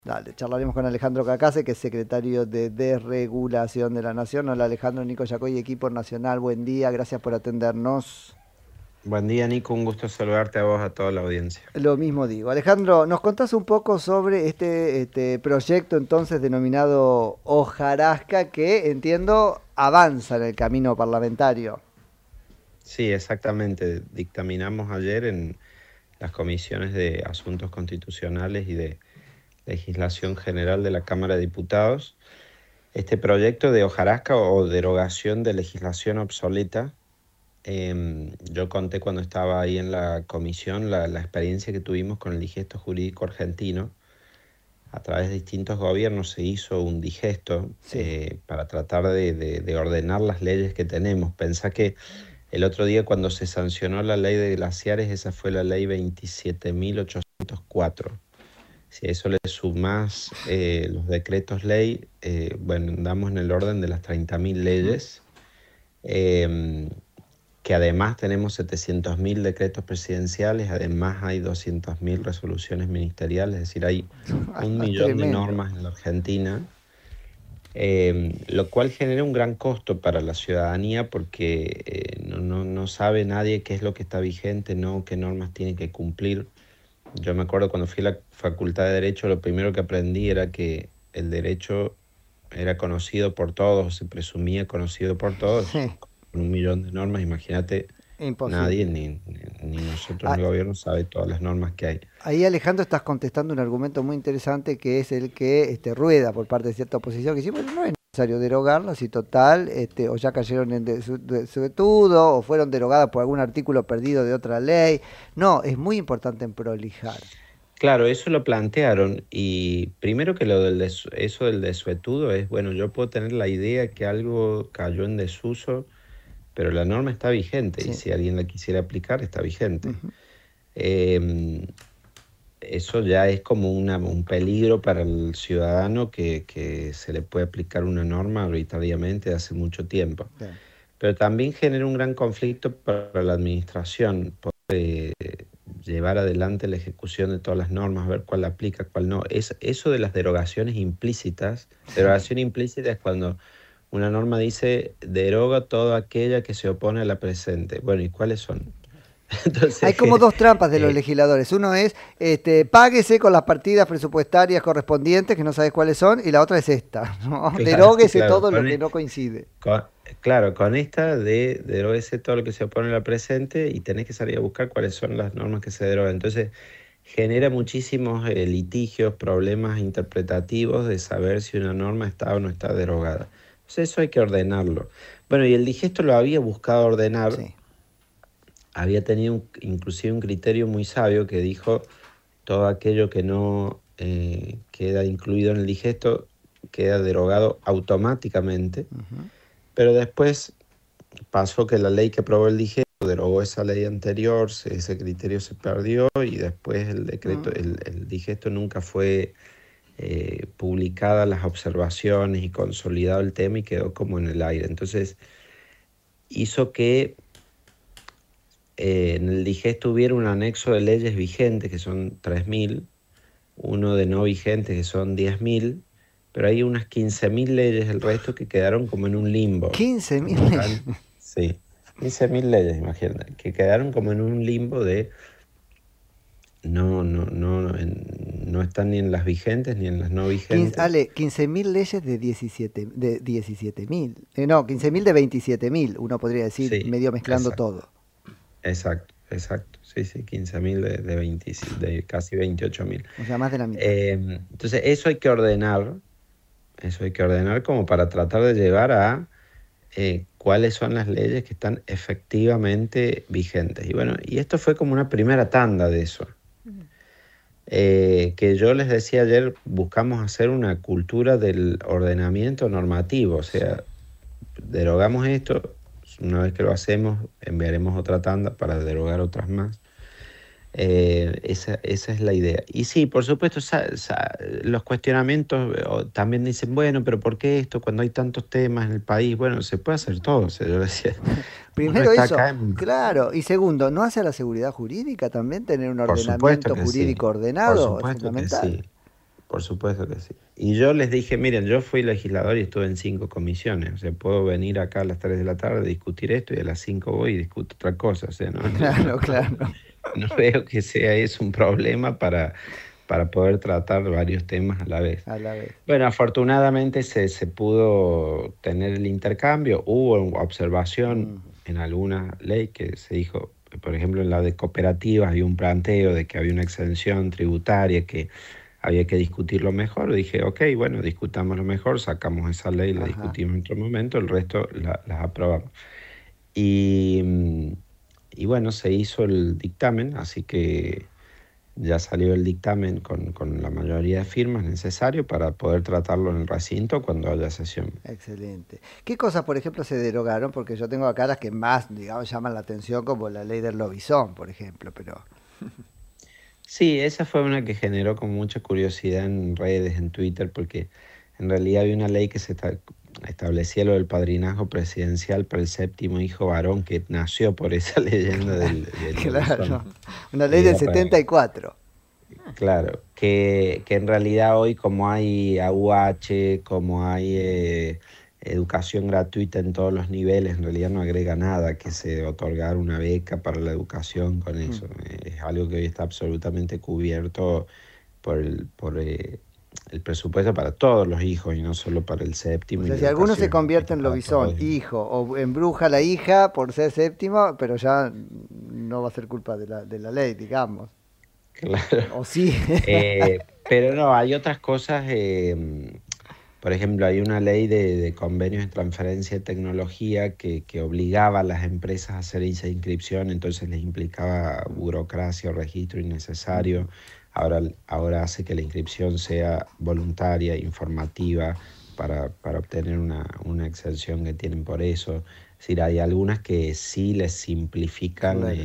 Dale, charlaremos con Alejandro Cacase, que es secretario de Desregulación de la Nación. Hola Alejandro, Nico Yacoy, equipo nacional, buen día, gracias por atendernos. Buen día, Nico. Un gusto saludarte a vos, a toda la audiencia. Lo mismo digo. Alejandro, ¿nos contás un poco sobre este proyecto entonces denominado Hojarasca que entiendo avanza en el camino parlamentario? Sí, exactamente. Dictaminamos ayer en las comisiones de Asuntos Constitucionales y de Legislación General de la Cámara de Diputados este proyecto de hojarasca o derogación de legislación obsoleta. Yo conté cuando estaba ahí en la comisión la experiencia que tuvimos con el digesto jurídico argentino. A través de distintos gobiernos se hizo un digesto Sí. para tratar de ordenar las leyes que tenemos. Pensá que el otro día cuando se sancionó la ley de glaciares, esa fue la ley 27.804. Si a eso le sumás los decretos ley, bueno, andamos en el orden de las 30.000 Ujú. leyes, eh, que además tenemos 700.000 decretos presidenciales, además hay 200.000 resoluciones ministeriales, es decir, hay 1.000.000 de Tremendo. normas en la Argentina, lo cual genera un gran costo para la ciudadanía porque no sabe nadie qué es lo que está vigente, no qué normas tiene que cumplir. Yo me acuerdo cuando fui a la Facultad de Derecho, lo primero que aprendí era que el derecho era conocido por todos, se presumía conocido por todos, Sí, con 1.000.000 de normas. Imagínate, nadie, imposible. ni nosotros en Ah, el gobierno, sabe todas las normas que hay. ahí Alejandro estás contestando un argumento muy interesante que es el que rueda por parte de cierta oposición que dice, bueno, no es necesario derogarlas y total, o ya cayeron en desuetudo o fueron derogadas por algún artículo perdido de otra ley. No, es muy importante en prolijar. Claro, eso lo plantearon y primero que eso del desuetudo es, bueno, yo puedo tener la idea que algo cayó en desuso, pero la norma está vigente y Sí. si alguien la quisiera aplicar, está vigente. Ujú. Em, Eso ya es como un peligro para el ciudadano que se le puede aplicar una norma arbitrariamente hace mucho tiempo. Sí. Pero también genera un gran conflicto para la administración, poder llevar adelante la ejecución de todas las normas, ver cuál aplica, cuál no. Eso de las derogaciones implícitas, derogación implícita es cuando una norma dice deroga toda aquella que se opone a la presente. Bueno, ¿y cuáles son? Hay Entonces, como dos trampas de los eh, legisladores. Uno es, páguese con las partidas presupuestarias correspondientes, que no sabes cuáles son, y la otra es esta, ¿no? claro, Deróguese claro, todo lo que no coincide. Con- claro, con esta de derogarse todo lo que se opone a la presente y tenés que salir a buscar cuáles son las normas que se derogan. Entonces, genera muchísimos litigios, problemas interpretativos de saber si una norma está o no está derogada. Entonces, eso hay que ordenarlo. Bueno, y el digesto lo había buscado ordenar, Sí. había tenido inclusive un criterio muy sabio que dijo todo aquello que no queda incluido en el digesto queda derogado automáticamente, Ujú. pero después pasó que la ley que aprobó el digesto derogó esa ley anterior, ese criterio se perdió y después el decreto, Mm. el digesto nunca fue publicada las observaciones y consolidado el tema y quedó como en el aire. Entonces hizo que en el digesto hubiera un anexo de leyes vigentes, que son 3.000, uno de no vigentes, que son 10.000, pero hay unas 15.000 leyes, el resto que quedaron como en un limbo. 15.000 leyes. Están, sí, 15.000 leyes, imagínate, que quedaron como en un limbo de no están ni en las vigentes ni en las no vigentes. Ale, 15.000 leyes de 17.000. No, 15.000 de 27.000, uno podría decir, Sí, medio mezclando exacto, todo. exacto, exacto. Sí, sí, 15.000 de casi 28.000. O sea, más de la mitad. Entonces, eso hay que ordenar como para tratar de llevar a cuáles son las leyes que están efectivamente vigentes. Y bueno, y esto fue como una primera tanda de eso. Que yo les decía ayer, buscamos hacer una cultura del ordenamiento normativo, o Sí. sea, derogamos esto, una vez que lo hacemos, enviaremos otra tanda para derogar otras más. Esa es la idea. Y sí, por supuesto, los cuestionamientos también dicen, bueno, pero ¿por qué esto cuando hay tantos temas en el país? Bueno, se puede hacer todo. O sea, yo decía, uno Primero está eso, acá en... claro. Y segundo, ¿no hace a la seguridad jurídica también tener un Por supuesto ordenamiento que sí, jurídico por ordenado? Es supuesto que fundamental. sí. Por supuesto que sí. Y yo les dije, miren, yo fui legislador y estuve en 5 comisiones. O sea, puedo venir acá a las 3 de la tarde a discutir esto y a las 5 voy y discuto otra cosa. O sea, Claro, claro. no veo que sea eso un problema para poder tratar varios temas a la vez. A la vez. Bueno, afortunadamente se pudo tener el intercambio. Hubo observación en alguna ley que se dijo, por ejemplo, en la de cooperativas hay un planteo de que había una exención tributaria que había que discutirlo mejor. Dije, ok, bueno, discutámoslo mejor, sacamos esa ley, la Ajá. discutimos en otro momento, el resto las aprobamos. Y, y bueno, se hizo el dictamen, así que ya salió el dictamen con la mayoría de firmas necesarias para poder tratarlo en el recinto cuando haya sesión. Excelente. ¿Qué cosas, por ejemplo, se derogaron? Porque yo tengo acá las que más, digamos, llaman la atención, como la ley del lobizón, por ejemplo, pero... Sí, esa fue una que generó con mucha curiosidad en redes, en Twitter, porque en realidad había una ley que establecía lo del padrinazgo presidencial para el 7º hijo varón que nació por esa leyenda del Claro, lobizón. una ley Que del era para, 74. claro, que en realidad hoy como hay AUH, como hay educación gratuita en todos los niveles, en realidad no agrega nada que se otorgar una beca para la educación con eso. Es algo que hoy está absolutamente cubierto por el presupuesto para todos los hijos y no solo para el O 7º, y sea, la si alguno se educación es convierte gratuita en para lobizón, todos. hijo, o embruja a la hija por ser séptimo, pero ya no va a ser culpa de la ley, digamos. Claro. O sí. Pero no, hay otras cosas. Por ejemplo, hay una ley de convenios de transferencia de tecnología que obligaba a las empresas a hacer esa inscripción, entonces les implicaba burocracia o registro innecesario. Ahora hace que la inscripción sea voluntaria, informativa, para obtener una exención que tienen por eso. Es decir, hay algunas que sí les simplifican Claro.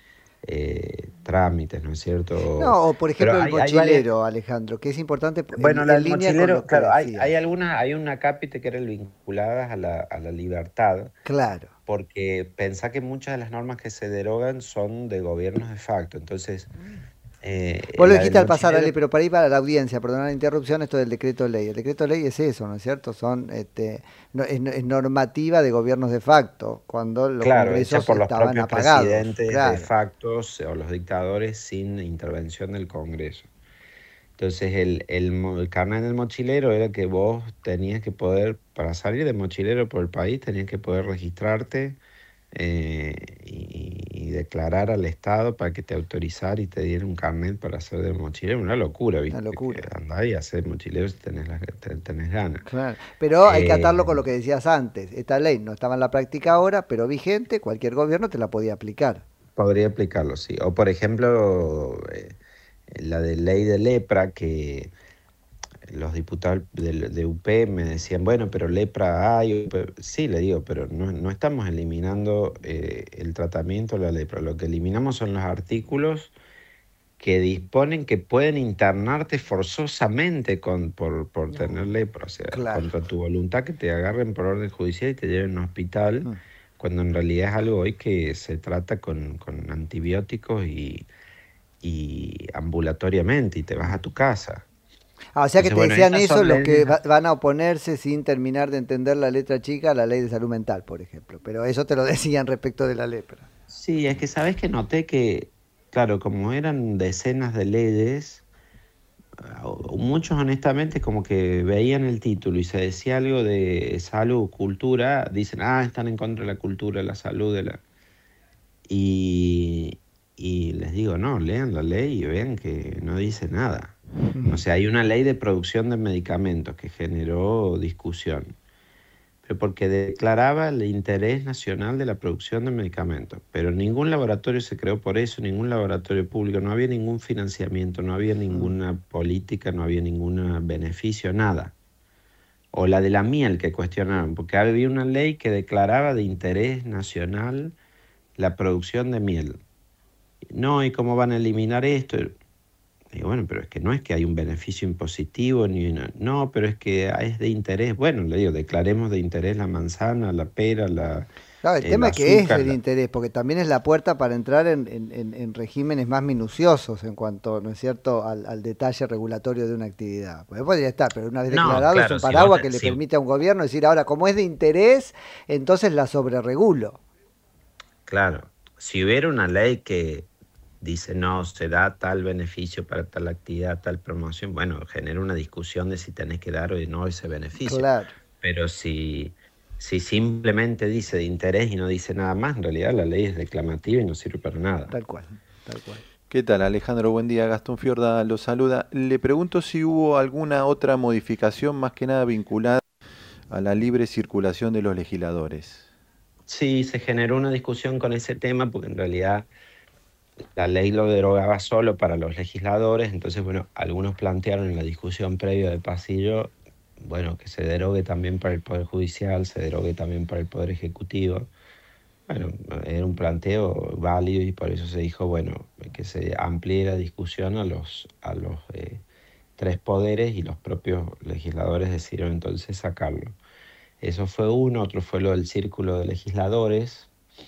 trámites, ¿no es cierto? No, o por Pero ejemplo el hay varias. mochilero, Alejandro, que es importante Bueno, la en del línea con mochilero, lo que claro, hay decías. algunas, hay una cápite que eran vinculadas a la libertad, Claro. porque pensá que muchas de las normas que se derogan son de gobiernos de facto. Entonces, Vos lo la del dijiste al pasar, mochilero, Ale, pero para ir para la audiencia, perdona la interrupción, esto del decreto ley. El decreto ley es eso, ¿no es cierto? Son, es normativa de gobiernos de facto, cuando los claro, hecha congresos por los estaban propios apagados. presidentes de Claro. facto o los dictadores sin intervención del Congreso. Entonces, el carnet del mochilero era que vos tenías que poder, para salir de mochilero por el país, tenías que poder registrarte y declarar al Estado para que te autorizara y te diera un carnet para hacer de mochilero. Una locura, Una ¿viste? Que locura. andás y hacer mochilero si tenés ganas. Claro. Pero hay que Eh, atarlo con lo que decías antes. Esta ley no estaba en la práctica ahora, pero vigente, cualquier gobierno te la podía aplicar. Podría aplicarlo, sí. O, por ejemplo, la de ley de lepra, que los diputados de UP me decían, bueno, pero lepra hay. Sí, le digo, pero no estamos eliminando el tratamiento de la lepra. Lo que eliminamos son los artículos que disponen que pueden internarte forzosamente por tener lepra, o sea, Claro. contra tu voluntad, que te agarren por orden judicial y te lleven a un hospital, Mm. cuando en realidad es algo hoy que se trata con antibióticos y ambulatoriamente y te vas a tu casa. Ah, o sea que Entonces, te bueno, decían esas eso son los que leyes. van a oponerse sin terminar de entender la letra chica a la ley de salud mental, por ejemplo. Pero eso te lo decían respecto de la lepra. Sí, es que sabes que noté que, claro, como eran decenas de leyes, muchos honestamente como que veían el título y se decía algo de salud, cultura, dicen, están en contra de la cultura, de la salud, y, y les digo, no, lean la ley y vean que no dice nada. O sea, hay una ley de producción de medicamentos que generó discusión, pero porque declaraba el interés nacional de la producción de medicamentos. Pero ningún laboratorio se creó por eso, ningún laboratorio público, no había ningún financiamiento, no había ninguna política, no había ningún beneficio, nada. O la de la miel que cuestionaron, porque había una ley que declaraba de interés nacional la producción de miel. No, ¿y cómo van a eliminar esto? Digo, bueno, pero es que no es que hay un beneficio impositivo, no, pero es que es de interés. Bueno, le digo, declaremos de interés la manzana, la pera, Claro, el el tema es que es azúcar. el interés, porque también es la puerta para entrar en regímenes más minuciosos en cuanto, ¿no es cierto?, al detalle regulatorio de una actividad. Pues podría estar, pero una vez No, declarado es claro, un paraguas que le si, permite a un gobierno decir, ahora, como es de interés, entonces la sobreregulo. claro, si hubiera una ley que dice no, se da tal beneficio para tal actividad, tal promoción, bueno, genera una discusión de si tenés que dar o no ese beneficio. Claro, Pero si simplemente dice de interés y no dice nada más, en realidad la ley es declamativa y no sirve para nada. tal cual, tal cual. ¿Qué tal, Alejandro? Buen día, Gastón Fiorda lo saluda. Le pregunto si hubo alguna otra modificación más que nada vinculada a la libre circulación de los legisladores. Sí, se generó una discusión con ese tema porque en realidad la ley lo derogaba solo para los legisladores, entonces, bueno, algunos plantearon en la discusión previa de pasillo, bueno, que se derogue también para el Poder Judicial, se derogue también para el Poder Ejecutivo. Bueno, era un planteo válido y por eso se dijo, bueno, que se amplíe la discusión a los tres poderes y los propios legisladores decidieron entonces sacarlo. Eso fue uno, otro fue lo del círculo de legisladores,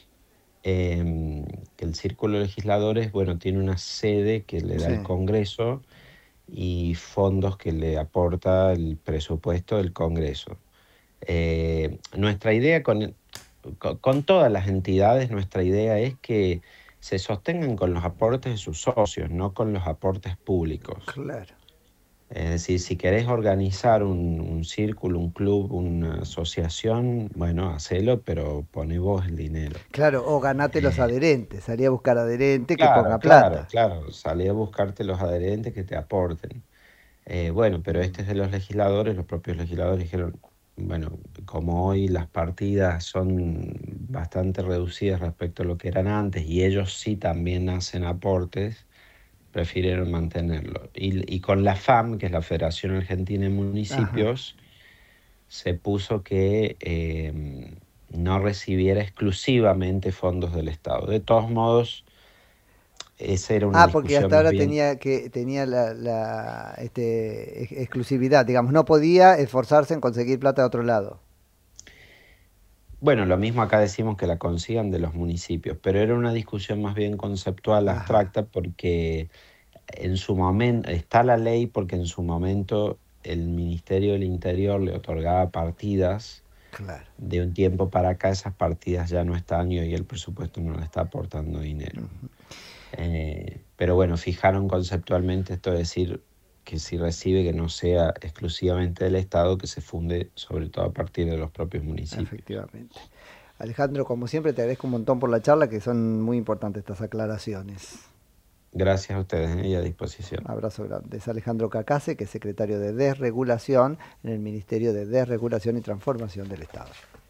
que el círculo de legisladores, bueno, tiene una sede que le da Sí. el Congreso y fondos que le aporta el presupuesto del Congreso. Nuestra idea con todas las entidades, nuestra idea es que se sostengan con los aportes de sus socios, no con los aportes públicos. Claro. Es decir, si querés organizar un círculo, un club, una asociación, bueno, hacelo, pero poné vos el dinero. Claro, o ganate los adherentes, salí a buscar adherente que ponga Claro, plata. salí a buscarte los adherentes que te aporten. Bueno, pero este es de los legisladores, los propios legisladores dijeron, bueno, como hoy las partidas son bastante reducidas respecto a lo que eran antes y ellos sí también hacen aportes, prefirieron mantenerlo. Y con la FAM, que es la Federación Argentina de Ajá. Municipios, se puso que no recibiera exclusivamente fondos del Estado. De todos modos, esa era una Ah, porque discusión hasta más ahora bien. tenía exclusividad, digamos, no podía esforzarse en conseguir plata de otro lado. Bueno, lo mismo acá decimos que la consigan de los municipios, pero era una discusión más bien conceptual, Ajá, abstracta, porque en su momento, está la ley porque en su momento el Ministerio del Interior le otorgaba partidas. claro. De un tiempo para acá esas partidas ya no están y hoy el presupuesto no le está aportando dinero. Ujú. Pero bueno, fijaron conceptualmente esto de decir que si recibe que no sea exclusivamente del Estado, que se funde sobre todo a partir de los propios municipios. Efectivamente. Alejandro, como siempre, te agradezco un montón por la charla, que son muy importantes estas aclaraciones. Gracias a ustedes, y a Un disposición. abrazo grande. Es Alejandro Cacase, que es secretario de Desregulación en el Ministerio de Desregulación y Transformación del Estado.